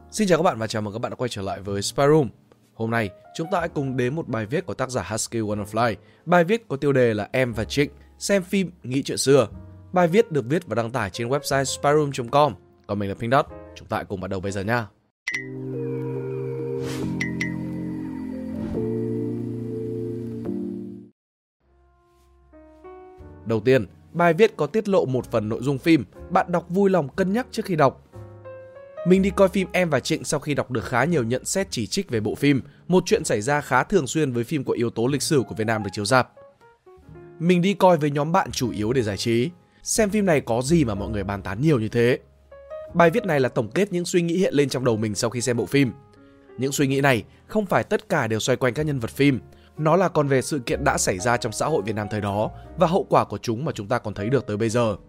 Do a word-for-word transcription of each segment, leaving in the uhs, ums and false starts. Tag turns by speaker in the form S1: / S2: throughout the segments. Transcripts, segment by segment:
S1: Xin chào các bạn và chào mừng các bạn đã quay trở lại với Spy Room. Hôm nay chúng ta hãy cùng đến một bài viết của tác giả Husky Wonderfly. Bài viết có tiêu đề là Em và Trịnh xem phim nghĩ chuyện xưa. Bài viết được viết và đăng tải trên website spy room chấm com. Còn mình là Pink Dot. Chúng ta hãy cùng bắt đầu bây giờ nha. Đầu tiên, bài viết có tiết lộ một phần nội dung phim, bạn đọc vui lòng cân nhắc trước khi đọc. Mình đi coi phim Em và Trịnh sau khi đọc được khá nhiều nhận xét chỉ trích về bộ phim, một chuyện xảy ra khá thường xuyên với phim có yếu tố lịch sử của Việt Nam được chiếu rạp. Mình đi coi với nhóm bạn chủ yếu để giải trí. Xem phim này có gì mà mọi người bàn tán nhiều như thế? Bài viết này là tổng kết những suy nghĩ hiện lên trong đầu mình sau khi xem bộ phim. Những suy nghĩ này không phải tất cả đều xoay quanh các nhân vật phim. Nó là còn về sự kiện đã xảy ra trong xã hội Việt Nam thời đó và hậu quả của chúng mà chúng ta còn thấy được tới bây giờ.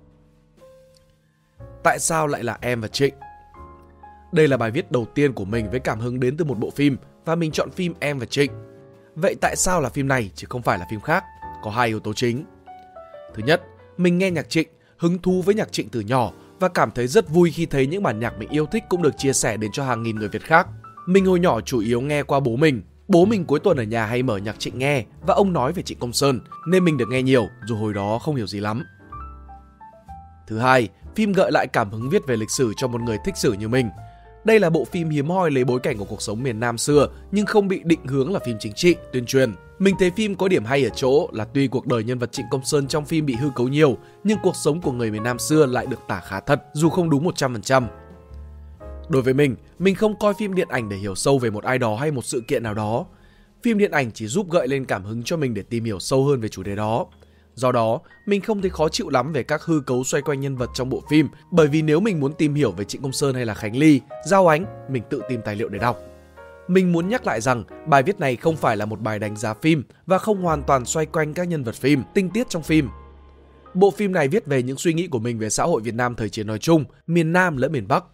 S1: Tại sao lại là Em và Trịnh? Đây là bài viết đầu tiên của mình với cảm hứng đến từ một bộ phim và mình chọn phim Em và Trịnh. Vậy tại sao là phim này chứ không phải là phim khác? Có hai yếu tố chính. Thứ nhất, mình nghe nhạc Trịnh, hứng thú với nhạc Trịnh từ nhỏ và cảm thấy rất vui khi thấy những bản nhạc mình yêu thích cũng được chia sẻ đến cho hàng nghìn người Việt khác. Mình hồi nhỏ chủ yếu nghe qua bố mình. Bố mình cuối tuần ở nhà hay mở nhạc Trịnh nghe và ông nói về Trịnh Công Sơn nên mình được nghe nhiều dù hồi đó không hiểu gì lắm. Thứ hai, phim gợi lại cảm hứng viết về lịch sử cho một người thích sử như mình. Đây là bộ phim hiếm hoi lấy bối cảnh của cuộc sống miền Nam xưa nhưng không bị định hướng là phim chính trị, tuyên truyền. Mình thấy phim có điểm hay ở chỗ là tuy cuộc đời nhân vật Trịnh Công Sơn trong phim bị hư cấu nhiều nhưng cuộc sống của người miền Nam xưa lại được tả khá thật dù không đúng một trăm phần trăm. Đối với mình, mình không coi phim điện ảnh để hiểu sâu về một ai đó hay một sự kiện nào đó. Phim điện ảnh chỉ giúp gợi lên cảm hứng cho mình để tìm hiểu sâu hơn về chủ đề đó. Do đó, mình không thấy khó chịu lắm về các hư cấu xoay quanh nhân vật trong bộ phim, bởi vì nếu mình muốn tìm hiểu về Trịnh Công Sơn hay là Khánh Ly, Giao Ánh, mình tự tìm tài liệu để đọc. Mình muốn nhắc lại rằng bài viết này không phải là một bài đánh giá phim và không hoàn toàn xoay quanh các nhân vật phim, tinh tiết trong phim. Bộ phim này viết về những suy nghĩ của mình về xã hội Việt Nam thời chiến nói chung, miền Nam lẫn miền Bắc.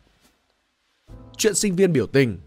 S1: Chuyện sinh viên biểu tình.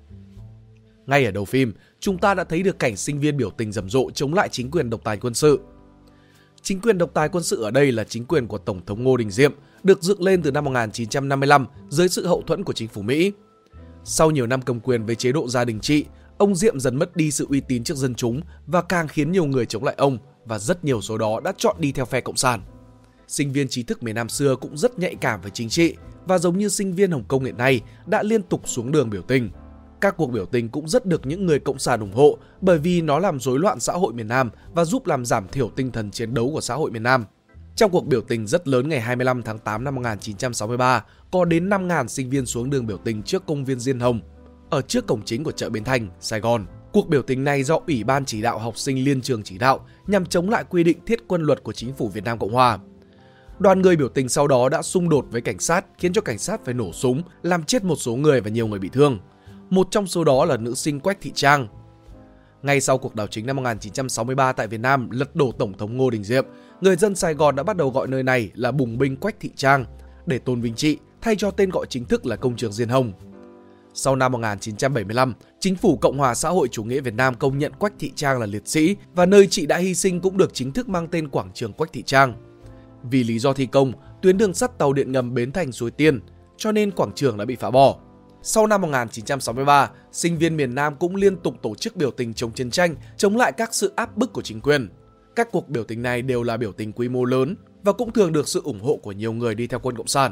S1: Ngay ở đầu phim, chúng ta đã thấy được cảnh sinh viên biểu tình rầm rộ chống lại chính quyền độc tài quân sự. Chính quyền độc tài quân sự ở đây là chính quyền của Tổng thống Ngô Đình Diệm, được dựng lên từ năm một nghìn chín trăm năm mươi lăm dưới sự hậu thuẫn của chính phủ Mỹ. Sau nhiều năm cầm quyền với chế độ gia đình trị, ông Diệm dần mất đi sự uy tín trước dân chúng và càng khiến nhiều người chống lại ông và rất nhiều số đó đã chọn đi theo phe Cộng sản. Sinh viên trí thức miền Nam xưa cũng rất nhạy cảm với chính trị và giống như sinh viên Hồng Kông hiện nay đã liên tục xuống đường biểu tình. Các cuộc biểu tình cũng rất được những người cộng sản ủng hộ bởi vì nó làm rối loạn xã hội miền Nam và giúp làm giảm thiểu tinh thần chiến đấu của xã hội miền Nam. Trong cuộc biểu tình rất lớn ngày hai mươi lăm tháng tám năm một nghìn chín trăm sáu mươi ba, có đến năm nghìn sinh viên xuống đường biểu tình trước công viên Diên Hồng, ở trước cổng chính của chợ Bến Thành, Sài Gòn. Cuộc biểu tình này do Ủy ban chỉ đạo học sinh liên trường chỉ đạo nhằm chống lại quy định thiết quân luật của chính phủ Việt Nam Cộng Hòa. Đoàn người biểu tình sau đó đã xung đột với cảnh sát khiến cho cảnh sát phải nổ súng, làm chết một số người và nhiều người bị thương. Một trong số đó là nữ sinh Quách Thị Trang. Ngay sau cuộc đảo chính năm một nghìn chín trăm sáu mươi ba tại Việt Nam lật đổ Tổng thống Ngô Đình Diệm, người dân Sài Gòn đã bắt đầu gọi nơi này là Bùng binh Quách Thị Trang để tôn vinh chị, thay cho tên gọi chính thức là Công trường Diên Hồng. Sau năm một nghìn chín trăm bảy mươi lăm, chính phủ Cộng hòa xã hội chủ nghĩa Việt Nam công nhận Quách Thị Trang là liệt sĩ và nơi chị đã hy sinh cũng được chính thức mang tên Quảng trường Quách Thị Trang. Vì lý do thi công, tuyến đường sắt tàu điện ngầm Bến Thành Suối Tiên, cho nên quảng trường đã bị phá bỏ. Sau năm một nghìn chín trăm sáu mươi ba, sinh viên miền Nam cũng liên tục tổ chức biểu tình chống chiến tranh, chống lại các sự áp bức của chính quyền. Các cuộc biểu tình này đều là biểu tình quy mô lớn và cũng thường được sự ủng hộ của nhiều người đi theo quân Cộng sản.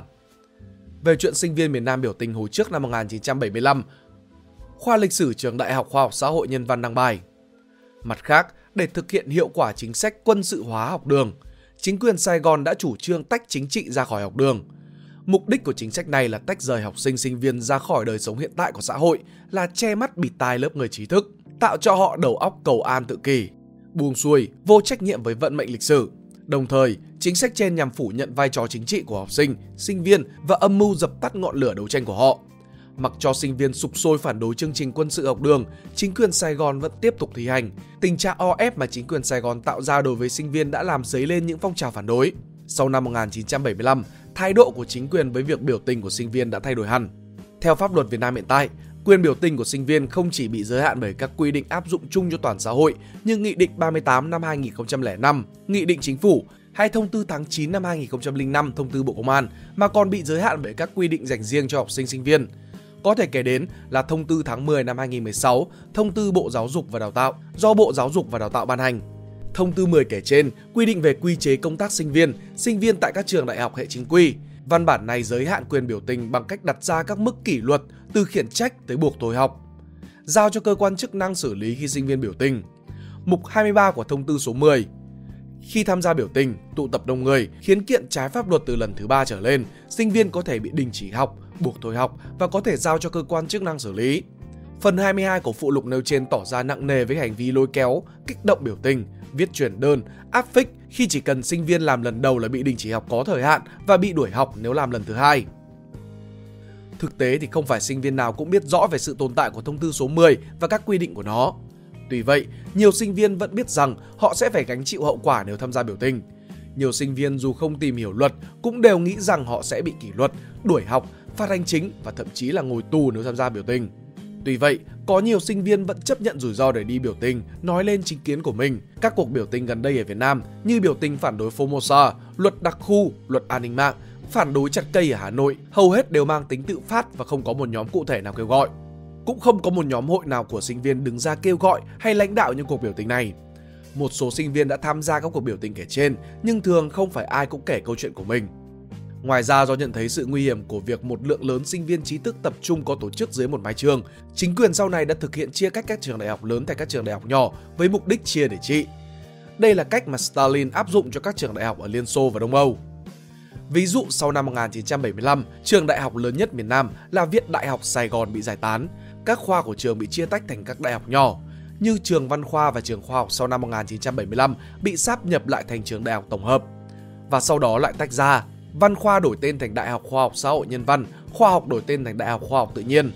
S1: Về chuyện sinh viên miền Nam biểu tình hồi trước năm một nghìn chín trăm bảy mươi lăm, khoa lịch sử trường Đại học Khoa học Xã hội Nhân văn đăng bài. Mặt khác, để thực hiện hiệu quả chính sách quân sự hóa học đường, chính quyền Sài Gòn đã chủ trương tách chính trị ra khỏi học đường. Mục đích của chính sách này là tách rời học sinh sinh viên ra khỏi đời sống hiện tại của xã hội, là che mắt bịt tai lớp người trí thức, tạo cho họ đầu óc cầu an tự kỷ, buông xuôi, vô trách nhiệm với vận mệnh lịch sử. Đồng thời, chính sách trên nhằm phủ nhận vai trò chính trị của học sinh, sinh viên và âm mưu dập tắt ngọn lửa đấu tranh của họ. Mặc cho sinh viên sục sôi phản đối chương trình quân sự học đường, chính quyền Sài Gòn vẫn tiếp tục thi hành. Tình trạng o ép mà chính quyền Sài Gòn tạo ra đối với sinh viên đã làm dấy lên những phong trào phản đối. Sau năm một nghìn chín trăm bảy mươi lăm, thái độ của chính quyền với việc biểu tình của sinh viên đã thay đổi hẳn. Theo pháp luật Việt Nam hiện tại, quyền biểu tình của sinh viên không chỉ bị giới hạn bởi các quy định áp dụng chung cho toàn xã hội như Nghị định ba mươi tám năm hai nghìn không trăm lẻ năm, Nghị định Chính phủ hay Thông tư tháng chín năm hai nghìn không trăm lẻ năm, Thông tư Bộ Công an, mà còn bị giới hạn bởi các quy định dành riêng cho học sinh sinh viên. Có thể kể đến là thông tư tháng mười năm hai nghìn không trăm mười sáu, thông tư Bộ Giáo dục và Đào tạo do Bộ Giáo dục và Đào tạo ban hành. Thông tư mười kể trên quy định về quy chế công tác sinh viên, sinh viên tại các trường đại học hệ chính quy. Văn bản này giới hạn quyền biểu tình bằng cách đặt ra các mức kỷ luật từ khiển trách tới buộc thôi học, giao cho cơ quan chức năng xử lý khi sinh viên biểu tình. Mục hai mươi ba của thông tư số mười. Khi tham gia biểu tình, tụ tập đông người, khiếu kiện trái pháp luật từ lần thứ ba trở lên, sinh viên có thể bị đình chỉ học, buộc thôi học và có thể giao cho cơ quan chức năng xử lý. Phần hai mươi hai của phụ lục nêu trên tỏ ra nặng nề với hành vi lôi kéo, kích động biểu tình, viết chuyển đơn, áp phích khi chỉ cần sinh viên làm lần đầu là bị đình chỉ học có thời hạn và bị đuổi học nếu làm lần thứ hai. Thực tế thì không phải sinh viên nào cũng biết rõ về sự tồn tại của thông tư số mười và các quy định của nó. Tuy vậy, nhiều sinh viên vẫn biết rằng họ sẽ phải gánh chịu hậu quả nếu tham gia biểu tình. Nhiều sinh viên dù không tìm hiểu luật cũng đều nghĩ rằng họ sẽ bị kỷ luật, đuổi học, phạt hành chính và thậm chí là ngồi tù nếu tham gia biểu tình. Tuy vậy, có nhiều sinh viên vẫn chấp nhận rủi ro để đi biểu tình, nói lên chính kiến của mình. Các cuộc biểu tình gần đây ở Việt Nam như biểu tình phản đối Formosa, luật đặc khu, luật an ninh mạng, phản đối chặt cây ở Hà Nội, hầu hết đều mang tính tự phát và không có một nhóm cụ thể nào kêu gọi. Cũng không có một nhóm hội nào của sinh viên đứng ra kêu gọi hay lãnh đạo những cuộc biểu tình này. Một số sinh viên đã tham gia các cuộc biểu tình kể trên, nhưng thường không phải ai cũng kể câu chuyện của mình. Ngoài ra, do nhận thấy sự nguy hiểm của việc một lượng lớn sinh viên trí thức tập trung có tổ chức dưới một mái trường, chính quyền sau này đã thực hiện chia cách các trường đại học lớn thành các trường đại học nhỏ với mục đích chia để trị. Đây là cách mà Stalin áp dụng cho các trường đại học ở Liên Xô và Đông Âu. Ví dụ sau năm một nghìn chín trăm bảy mươi lăm, trường đại học lớn nhất miền Nam là Viện Đại học Sài Gòn bị giải tán. Các khoa của trường bị chia tách thành các đại học nhỏ, như trường Văn khoa và trường Khoa học sau năm một nghìn chín trăm bảy mươi lăm bị sáp nhập lại thành trường đại học tổng hợp và sau đó lại tách ra. Văn khoa đổi tên thành Đại học Khoa học Xã hội Nhân văn, Khoa học đổi tên thành Đại học Khoa học Tự nhiên.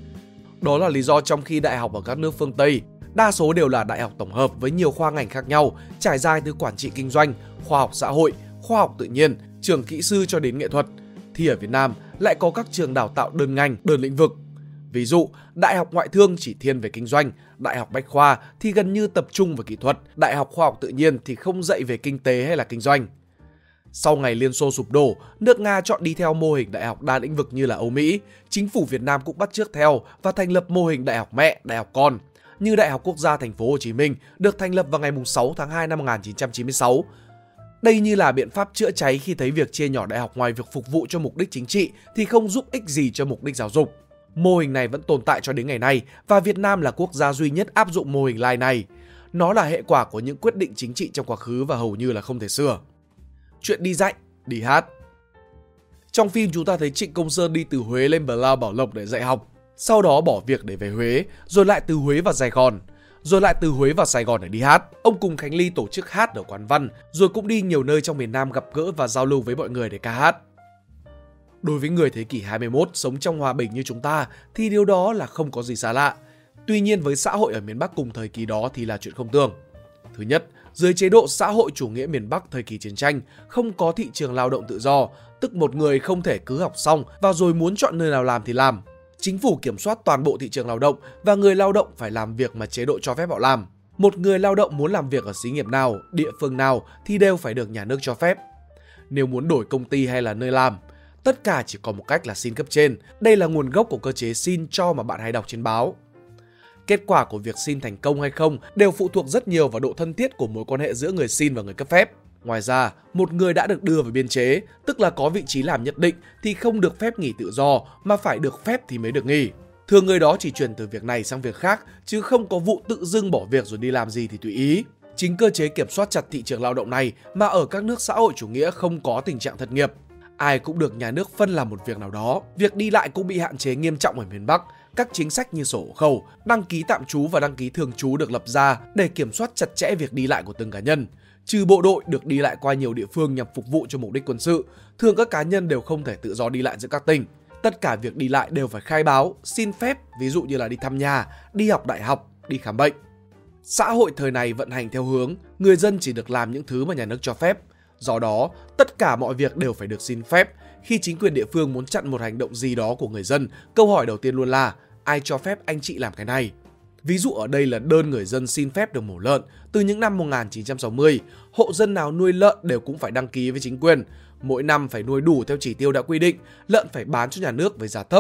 S1: Đó là lý do trong khi đại học ở các nước phương Tây đa số đều là đại học tổng hợp với nhiều khoa ngành khác nhau, trải dài từ quản trị kinh doanh, khoa học xã hội, khoa học tự nhiên, trường kỹ sư cho đến nghệ thuật, thì ở Việt Nam lại có các trường đào tạo đơn ngành, đơn lĩnh vực. Ví dụ, Đại học Ngoại thương chỉ thiên về kinh doanh, Đại học Bách khoa thì gần như tập trung về kỹ thuật, Đại học Khoa học Tự nhiên thì không dạy về kinh tế hay là kinh doanh. Sau ngày Liên Xô sụp đổ, nước Nga chọn đi theo mô hình đại học đa lĩnh vực như là Âu Mỹ, chính phủ Việt Nam cũng bắt chước theo và thành lập mô hình đại học mẹ, đại học con, như Đại học Quốc gia Thành phố Hồ Chí Minh được thành lập vào ngày sáu tháng hai năm một nghìn chín trăm chín mươi sáu. Đây như là biện pháp chữa cháy khi thấy việc chia nhỏ đại học ngoài việc phục vụ cho mục đích chính trị thì không giúp ích gì cho mục đích giáo dục. Mô hình này vẫn tồn tại cho đến ngày nay và Việt Nam là quốc gia duy nhất áp dụng mô hình lai này. Nó là hệ quả của những quyết định chính trị trong quá khứ và hầu như là không thể sửa. Chuyện đi dạy, đi hát. Trong phim chúng ta thấy Trịnh Công Sơn đi từ Huế lên Bờ Lao Bảo Lộc để dạy học, sau đó bỏ việc để về Huế, rồi lại từ Huế vào Sài Gòn, rồi lại từ Huế vào Sài Gòn để đi hát. Ông cùng Khánh Ly tổ chức hát ở quán văn, rồi cũng đi nhiều nơi trong miền Nam gặp gỡ và giao lưu với mọi người để ca hát. Đối với người thế kỷ hai mươi mốt sống trong hòa bình như chúng ta thì điều đó là không có gì xa lạ. Tuy nhiên với xã hội ở miền Bắc cùng thời kỳ đó thì là chuyện không tưởng. Thứ nhất, dưới chế độ xã hội chủ nghĩa miền Bắc thời kỳ chiến tranh, không có thị trường lao động tự do, tức một người không thể cứ học xong và rồi muốn chọn nơi nào làm thì làm. Chính phủ kiểm soát toàn bộ thị trường lao động và người lao động phải làm việc mà chế độ cho phép họ làm. Một người lao động muốn làm việc ở xí nghiệp nào, địa phương nào thì đều phải được nhà nước cho phép. Nếu muốn đổi công ty hay là nơi làm, tất cả chỉ có một cách là xin cấp trên. Đây là nguồn gốc của cơ chế xin cho mà bạn hay đọc trên báo. Kết quả của việc xin thành công hay không đều phụ thuộc rất nhiều vào độ thân thiết của mối quan hệ giữa người xin và người cấp phép. Ngoài ra, một người đã được đưa vào biên chế, tức là có vị trí làm nhất định thì không được phép nghỉ tự do mà phải được phép thì mới được nghỉ. Thường người đó chỉ chuyển từ việc này sang việc khác chứ không có vụ tự dưng bỏ việc rồi đi làm gì thì tùy ý. Chính cơ chế kiểm soát chặt thị trường lao động này mà ở các nước xã hội chủ nghĩa không có tình trạng thất nghiệp. Ai cũng được nhà nước phân làm một việc nào đó. Việc đi lại cũng bị hạn chế nghiêm trọng ở miền Bắc. Các chính sách như sổ hộ khẩu, đăng ký tạm trú và đăng ký thường trú được lập ra để kiểm soát chặt chẽ việc đi lại của từng cá nhân. Trừ bộ đội được đi lại qua nhiều địa phương nhằm phục vụ cho mục đích quân sự, thường các cá nhân đều không thể tự do đi lại giữa các tỉnh. Tất cả việc đi lại đều phải khai báo, xin phép, ví dụ như là đi thăm nhà, đi học đại học, đi khám bệnh. Xã hội thời này vận hành theo hướng người dân chỉ được làm những thứ mà nhà nước cho phép. Do đó, tất cả mọi việc đều phải được xin phép. Khi chính quyền địa phương muốn chặn một hành động gì đó của người dân, câu hỏi đầu tiên luôn là ai cho phép anh chị làm cái này? Ví dụ ở đây là đơn người dân xin phép được mổ lợn. Từ những năm một nghìn chín trăm sáu mươi, hộ dân nào nuôi lợn đều cũng phải đăng ký với chính quyền. Mỗi năm phải nuôi đủ theo chỉ tiêu đã quy định, lợn phải bán cho nhà nước với giá thấp.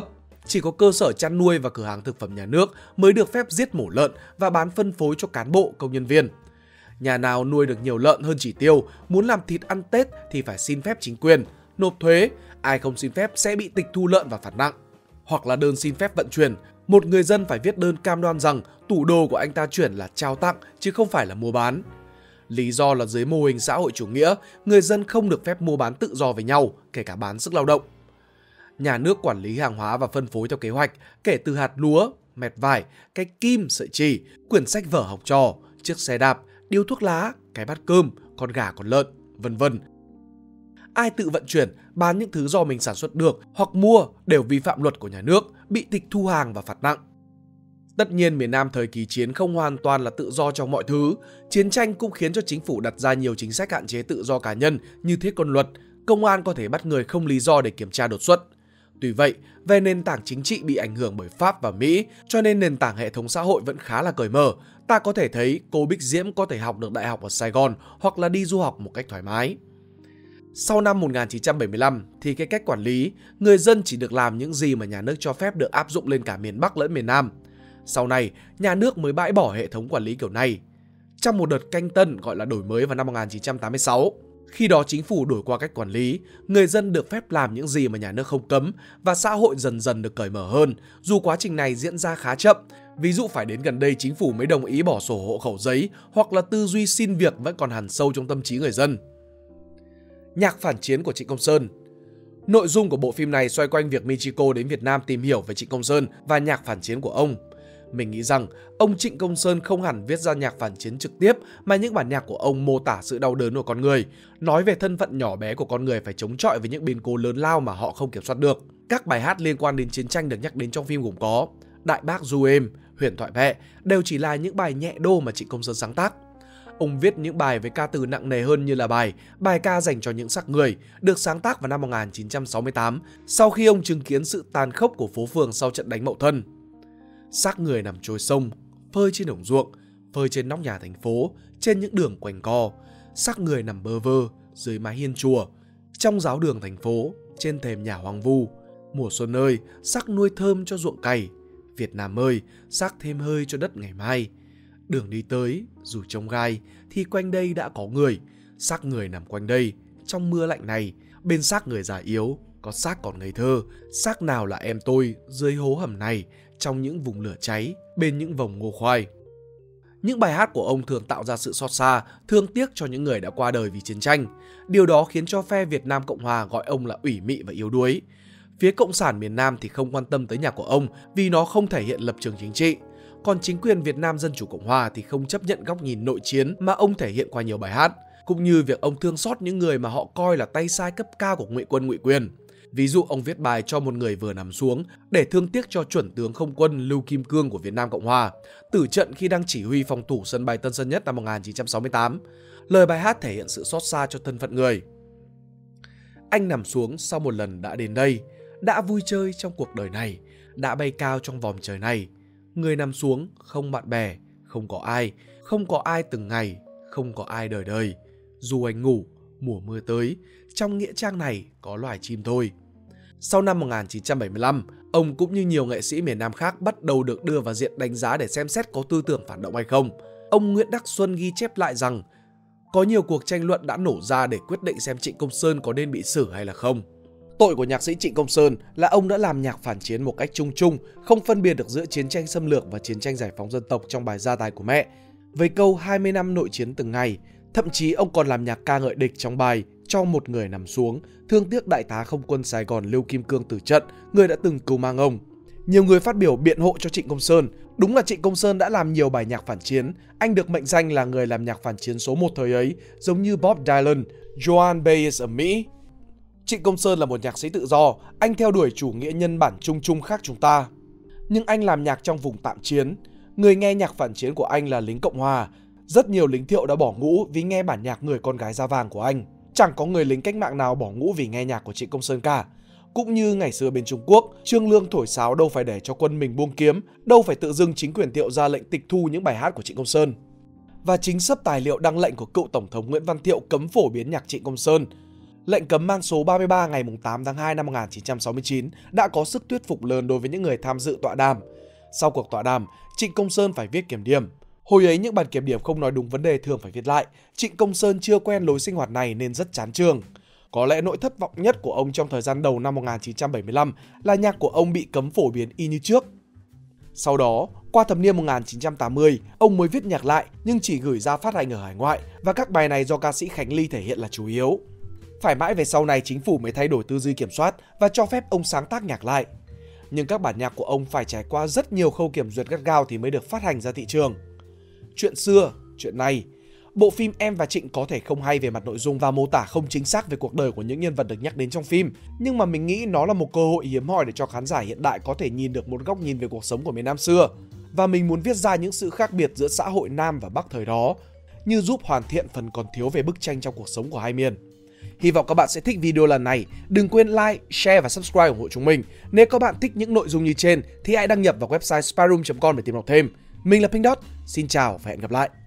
S1: chỉ có cơ sở chăn nuôi và cửa hàng thực phẩm nhà nước mới được phép giết mổ lợn và bán phân phối cho cán bộ, công nhân viên. Nhà nào nuôi được nhiều lợn hơn chỉ tiêu, muốn làm thịt ăn Tết thì phải xin phép chính quyền, nộp thuế, ai không xin phép sẽ bị tịch thu lợn và phạt nặng. Hoặc là đơn xin phép vận chuyển, một người dân phải viết đơn cam đoan rằng tủ đồ của anh ta chuyển là trao tặng chứ không phải là mua bán. Lý do là dưới mô hình xã hội chủ nghĩa, người dân không được phép mua bán tự do với nhau, kể cả bán sức lao động. Nhà nước quản lý hàng hóa và phân phối theo kế hoạch, kể từ hạt lúa, mẹt vải, cái kim, sợi chỉ, quyển sách vở học trò, chiếc xe đạp, điếu thuốc lá, cái bát cơm, con gà con lợn, vân vân. Ai tự vận chuyển, bán những thứ do mình sản xuất được hoặc mua đều vi phạm luật của nhà nước, bị tịch thu hàng và phạt nặng. Tất nhiên miền Nam thời kỳ chiến không hoàn toàn là tự do trong mọi thứ. Chiến tranh cũng khiến cho chính phủ đặt ra nhiều chính sách hạn chế tự do cá nhân như thiết quân luật, công an có thể bắt người không lý do để kiểm tra đột xuất. Tuy vậy, về nền tảng chính trị bị ảnh hưởng bởi Pháp và Mỹ, cho nên nền tảng hệ thống xã hội vẫn khá là cởi mở. Ta có thể thấy cô Bích Diễm có thể học được đại học ở Sài Gòn hoặc là đi du học một cách thoải mái. Sau năm một nghìn chín trăm bảy mươi lăm thì cái cách quản lý, người dân chỉ được làm những gì mà nhà nước cho phép được áp dụng lên cả miền Bắc lẫn miền Nam. Sau này, nhà nước mới bãi bỏ hệ thống quản lý kiểu này. Trong một đợt canh tân gọi là đổi mới vào năm một nghìn chín trăm tám mươi sáu, khi đó chính phủ đổi qua cách quản lý, người dân được phép làm những gì mà nhà nước không cấm và xã hội dần dần được cởi mở hơn, dù quá trình này diễn ra khá chậm. Ví dụ phải đến gần đây chính phủ mới đồng ý bỏ sổ hộ khẩu giấy hoặc là tư duy xin việc vẫn còn hằn sâu trong tâm trí người dân. Nhạc phản chiến của Trịnh Công Sơn. Nội dung của bộ phim này xoay quanh việc Michiko đến Việt Nam tìm hiểu về Trịnh Công Sơn và nhạc phản chiến của ông. Mình nghĩ rằng ông Trịnh Công Sơn không hẳn viết ra nhạc phản chiến trực tiếp, mà những bản nhạc của ông mô tả sự đau đớn của con người, nói về thân phận nhỏ bé của con người phải chống chọi với những biến cố lớn lao mà họ không kiểm soát được. Các bài hát liên quan đến chiến tranh được nhắc đến trong phim gồm có Đại Bác Du Êm, Huyền Thoại Mẹ, đều chỉ là những bài nhẹ đô mà Trịnh Công Sơn sáng tác. Ông viết những bài với ca từ nặng nề hơn như là bài Bài ca dành cho những xác người, được sáng tác vào năm một nghìn chín trăm sáu mươi tám, sau khi ông chứng kiến sự tàn khốc của phố phường sau trận đánh Mậu Thân. Xác người nằm trôi sông, phơi trên đồng ruộng, phơi trên nóc nhà thành phố, trên những đường quanh co. Xác người nằm bơ vơ dưới mái hiên chùa, trong giáo đường thành phố, trên thềm nhà hoang vu. Mùa xuân ơi, xác nuôi thơm cho ruộng cày. Việt Nam ơi, xác thêm hơi cho đất ngày mai. Đường đi tới, dù trông gai, thì quanh đây đã có người. Xác người nằm quanh đây, trong mưa lạnh này. Bên xác người già yếu, có xác còn ngây thơ. Xác nào là em tôi dưới hố hầm này, trong những vùng lửa cháy, bên những vòng ngô khoai. Những bài hát của ông thường tạo ra sự xót xa, thương tiếc cho những người đã qua đời vì chiến tranh. Điều đó khiến cho phe Việt Nam Cộng Hòa gọi ông là ủy mị và yếu đuối. Phía Cộng sản miền Nam thì không quan tâm tới nhạc của ông vì nó không thể hiện lập trường chính trị. Còn chính quyền Việt Nam Dân Chủ Cộng Hòa thì không chấp nhận góc nhìn nội chiến mà ông thể hiện qua nhiều bài hát, cũng như việc ông thương xót những người mà họ coi là tay sai cấp cao của ngụy quân ngụy quyền. Ví dụ ông viết bài Cho một người vừa nằm xuống để thương tiếc cho chuẩn tướng không quân Lưu Kim Cương của Việt Nam Cộng Hòa, tử trận khi đang chỉ huy phòng thủ sân bay Tân Sơn Nhất năm một nghìn chín trăm sáu mươi tám. Lời bài hát thể hiện sự xót xa cho thân phận người. Anh nằm xuống sau một lần đã đến đây, đã vui chơi trong cuộc đời này, đã bay cao trong vòng trời này. Người nằm xuống, không bạn bè, không có ai, không có ai từng ngày, không có ai đời đời. Dù anh ngủ, mùa mưa tới, trong nghĩa trang này có loài chim thôi. Sau năm một nghìn chín trăm bảy mươi lăm, ông cũng như nhiều nghệ sĩ miền Nam khác bắt đầu được đưa vào diện đánh giá để xem xét có tư tưởng phản động hay không. Ông Nguyễn Đắc Xuân ghi chép lại rằng có nhiều cuộc tranh luận đã nổ ra để quyết định xem Trịnh Công Sơn có nên bị xử hay là không. Tội của nhạc sĩ Trịnh Công Sơn là ông đã làm nhạc phản chiến một cách chung chung, không phân biệt được giữa chiến tranh xâm lược và chiến tranh giải phóng dân tộc trong bài Gia tài của mẹ. Với câu hai mươi năm nội chiến từng ngày, thậm chí ông còn làm nhạc ca ngợi địch trong bài Cho một người nằm xuống, thương tiếc đại tá không quân Sài Gòn Lưu Kim Cương tử trận, người đã từng cứu mang ông. Nhiều người phát biểu biện hộ cho Trịnh Công Sơn. Đúng là Trịnh Công Sơn đã làm nhiều bài nhạc phản chiến. Anh được mệnh danh là người làm nhạc phản chiến số một thời ấy, giống như Bob Dylan, Joan Baez ở Mỹ. Trịnh Công Sơn là một nhạc sĩ tự do, anh theo đuổi chủ nghĩa nhân bản chung chung khác chúng ta. Nhưng anh làm nhạc trong vùng tạm chiến. Người nghe nhạc phản chiến của anh là lính Cộng Hòa. Rất nhiều lính thiệu đã bỏ ngũ vì nghe bản nhạc Người con gái da vàng của anh. Chẳng có người lính cách mạng nào bỏ ngũ vì nghe nhạc của Trịnh Công Sơn cả. Cũng như ngày xưa bên Trung Quốc, Trương Lương thổi sáo đâu phải để cho quân mình buông kiếm, đâu phải tự dưng chính quyền thiệu ra lệnh tịch thu những bài hát của Trịnh Công Sơn. Và chính sấp tài liệu đăng lệnh của cựu Tổng thống Nguyễn Văn Thiệu cấm phổ biến nhạc Trịnh Công Sơn. Lệnh cấm mang số ba mươi ba ngày tám tháng hai năm một nghìn chín trăm sáu mươi chín đã có sức thuyết phục lớn đối với những người tham dự tọa đàm. Sau cuộc tọa đàm, Trịnh Công Sơn phải viết kiểm điểm. Hồi ấy những bản kiểm điểm không nói đúng vấn đề thường phải viết lại. Trịnh Công Sơn chưa quen lối sinh hoạt này nên rất chán chường. Có lẽ nỗi thất vọng nhất của ông trong thời gian đầu năm một nghìn chín trăm bảy mươi lăm là nhạc của ông bị cấm phổ biến y như trước. Sau đó, qua thập niên một nghìn chín trăm tám mươi, ông mới viết nhạc lại nhưng chỉ gửi ra phát hành ở hải ngoại và các bài này do ca sĩ Khánh Ly thể hiện là chủ yếu. Phải mãi về sau này chính phủ mới thay đổi tư duy kiểm soát và cho phép ông sáng tác nhạc lại. Nhưng các bản nhạc của ông phải trải qua rất nhiều khâu kiểm duyệt gắt gao thì mới được phát hành ra thị trường. Chuyện xưa, chuyện nay. Bộ phim Em và Trịnh có thể không hay về mặt nội dung và mô tả không chính xác về cuộc đời của những nhân vật được nhắc đến trong phim, nhưng mà mình nghĩ nó là một cơ hội hiếm hoi để cho khán giả hiện đại có thể nhìn được một góc nhìn về cuộc sống của miền Nam xưa. Và mình muốn viết ra những sự khác biệt giữa xã hội Nam và Bắc thời đó, như giúp hoàn thiện phần còn thiếu về bức tranh trong cuộc sống của hai miền. Hy vọng các bạn sẽ thích video lần này. Đừng quên like, share và subscribe ủng hộ chúng mình. Nếu các bạn thích những nội dung như trên thì hãy đăng nhập vào website spyroom chấm com để tìm đọc thêm. Mình là Pink Dot, xin chào và hẹn gặp lại.